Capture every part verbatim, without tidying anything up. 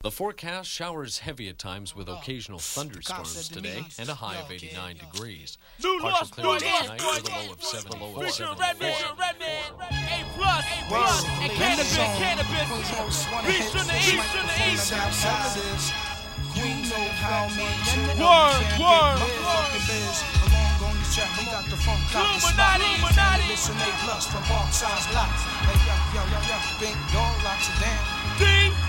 The forecast showers heavy at times with occasional thunderstorms today and a high of eighty-nine degrees. Partial clouds tonight with a low of seven, low of seventy-four. A plus, A plus, and cannabis, cannabis. Reach from the east, from the east. You know how me and the Word, word, motherfucking biz. Along on this track, we got the funk out the spot. Illuminati. Listen, A plus from Parkside's blocks. Hey, yo, yo, yo, yo, big dog locks it down. D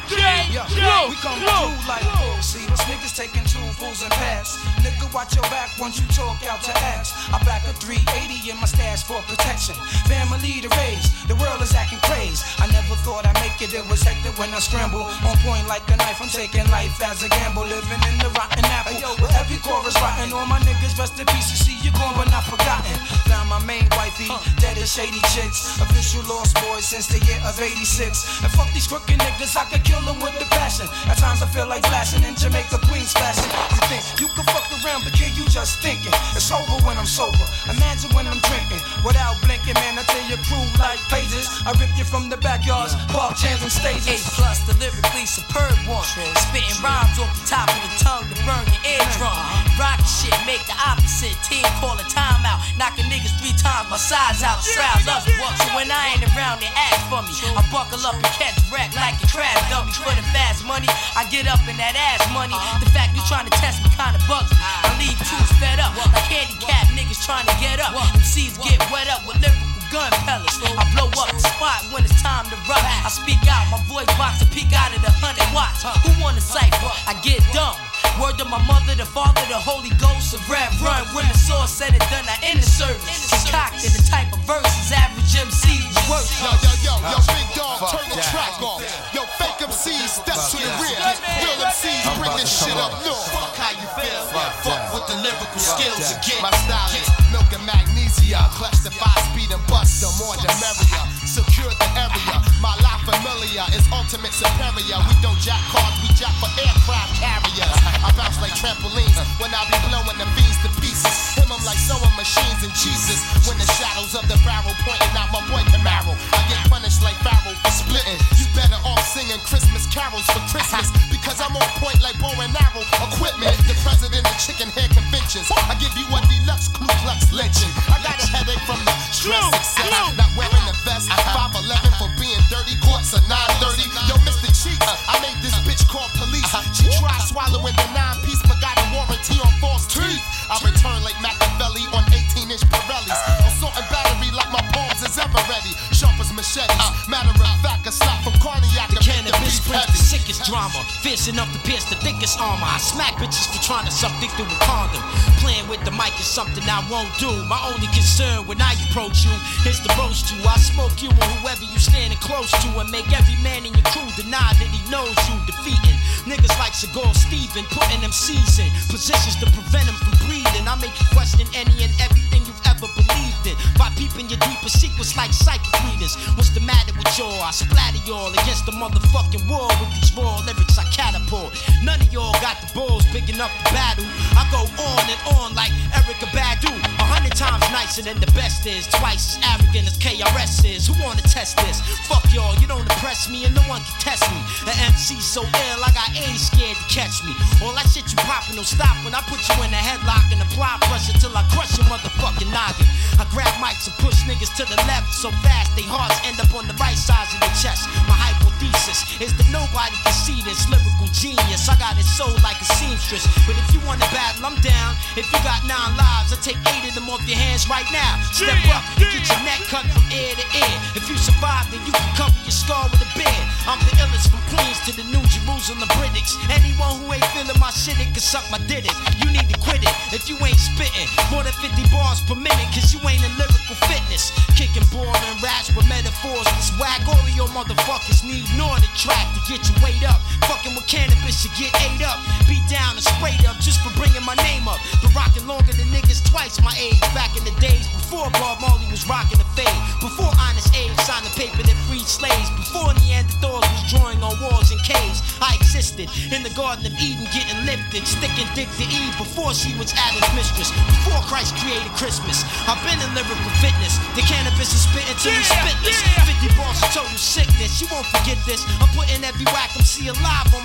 J Yo, Yo, we come Yo. through like fools. See, those niggas taking two fools and pass. Nigga, watch your back once you talk out to ass. I back a three eighty in my stash for protection. Family to raise, the world is acting crazy. I never thought I'd make it, it was hectic when I scramble. On point like a knife, I'm taking life as a gamble. Living in the rotten apple, with every chorus rotten. All my niggas rest in peace, you see you gone but not forgotten. Found my main wifey, dead as shady chicks. Official lost boy since the year of eighty-six. And fuck these crooked niggas, I could kill them with the passion. At times I feel like flashing in Jamaica Queens fashion. You think you can fuck around, but yeah, you just thinking. It's over when I'm sober. Imagine when I'm drinking without blinking, man. I tell your crew like pages. I rip you from the backyards, park chairs and stages. A plus, the lyrically superb one. Spitting rhymes off the top of the tongue to burn your eardrum. Rocket shit, make the opposite. Team call a timeout. Knocking niggas three times my size out. Shrouds up. So when I ain't around, they ask for me. I buckle up and catch wreck like a crab dummy. For the fast money, I get up in that ass money. The fact you trying to test me kinda bugs me. I leave crews fed up like handicapped niggas trying to get up. M Cs get wet up with lyrical gun pellets. I blow up the spot when it's time to rock. I speak out, my voice box to peek out of the hundred watts. Who want a cipher? I get dumb. Word to my mother, the father, the Holy Ghost of rap run. When the source said it done, I in the service. Concocted the type of verses average M Cs work. Yo, yo, yo, yo, big dog, turn the track off. Yo, fake M Cs, step to the rear. Real M Cs, bring this shit up north. Fuck how you feel. Fuck with the lyrical skills again. My style is milk and magnesia. Clutch the five speed and bust, the more the merrier. Secure the area. My life familiar is ultimate superior. We don't jack cars, we jack for aircraft carriers. I bounce like trampolines when I be blowing the fiends to pieces. Him I'm like sewing machines and Jesus. When the shadows of the barrel pointing out my boy Camaro, I get punished like Pharaoh for splitting. You better off singing Christmas carols for Christmas because I'm on point like bow and arrow equipment. The president of chicken hair conventions. I give you a deluxe Ku Klux lynching. I got a headache from the stress excess. Not wearing the vest. five eleven for being dirty. Courts are nine thirty. Yo, Mister Cheeks, I made this bitch call police. She tried swallowing the nine piece, but got a warranty on false teeth. I return like Machiavelli on eighteen inch Pirellis. Assault and battery like my palms is ever ready. Sharp as machetes. Matter of fact, a slap from Carniac. The cannabis brings the sickest drama. Fierce enough to pierce the thickest armor. I smack bitches for trying to suck dick through a condom. Playing with the mic is something I won't do. My only concern when I approach you is to roast you. I smoke you and whoever you standing close to, and make every man in your crew deny that he knows you. Defeating niggas like Seagal Steven, putting them C's in positions to prevent them from breathing. I make you question any and everything you've ever believed in by peeping your deeper secrets like psychic readers. What's the matter with y'all? I splatter y'all against the motherfucking wall with these raw lyrics I catapult. None of y'all got the balls big enough to battle. I go on and on like Erykah Badu. A hundred times nicer than the best is, twice as arrogant as K R S is. Who wanna test this? Fuck y'all, you don't impress me and no one can test me. An M C so ill, I got AIDS scared to catch me. All that shit you poppin' don't stop when I put you in a headlock and apply pressure till I crush your motherfucking noggin. I grab mics and push niggas to the left so fast they hearts end up on the right sides of the chest. My hypothesis is that nobody can see this lyrical genius. I got it sold like a seamstress, but if you want to battle, I'm down. If you got nine lives, I take eight of them off your hands right now. Step up and get your neck cut from ear to ear. If you survive, then you can cover your scar with a beard. I'm the illest from Queens to the New Jerusalem British. Anyone who ain't feeling my shit, it can suck my did it. You need to quit it if you ain't spitting more than fifty bars per minute, cause you ain't in lyrical fitness. Kicking boring raps with metaphors that's whack. All of your motherfuckers need Nordic track to get you weighed up. Fucking with cannabis, you get ate up. Beat down and sprayed up just for bringing my name up. Been rocking longer than niggas twice my age. Back in the days before Bob Marley was rocking the fade. Before Honest Abe signed the paper that freed slaves. Before Neanderthals was drawing on walls and caves. I existed in the Garden of Eden getting lifted. Sticking dick to Eve before she was Adam's mistress. Before Christ created Christmas. I've been in lyrical fitness. The cannabis is spitting to me spitless. fifty bars of total sickness. You won't forget this. I'm putting every whack M C alive on my shit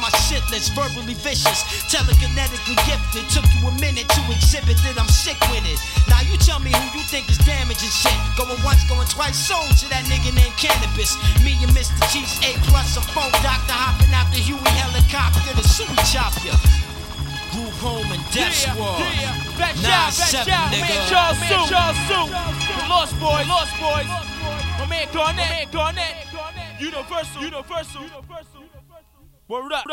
ruthless, verbally vicious, telekinetically gifted. Took you a minute to exhibit that I'm sick with it. Now you tell me who you think is damaging shit. Going once, going twice, sold to that nigga named Cannabis. Me and Mister Chiefs, A plus, a phone doctor, hopping out the Huey helicopter to Suey chop ya. Group home and death Yeah, squad. yeah. Back Nine out, back seven, out. nigga. Man, Charles Sue, Charles Sue. The Lost Boys, Lost Boys. My man Garnett, my man Garnett. Universal, Universal. Word up.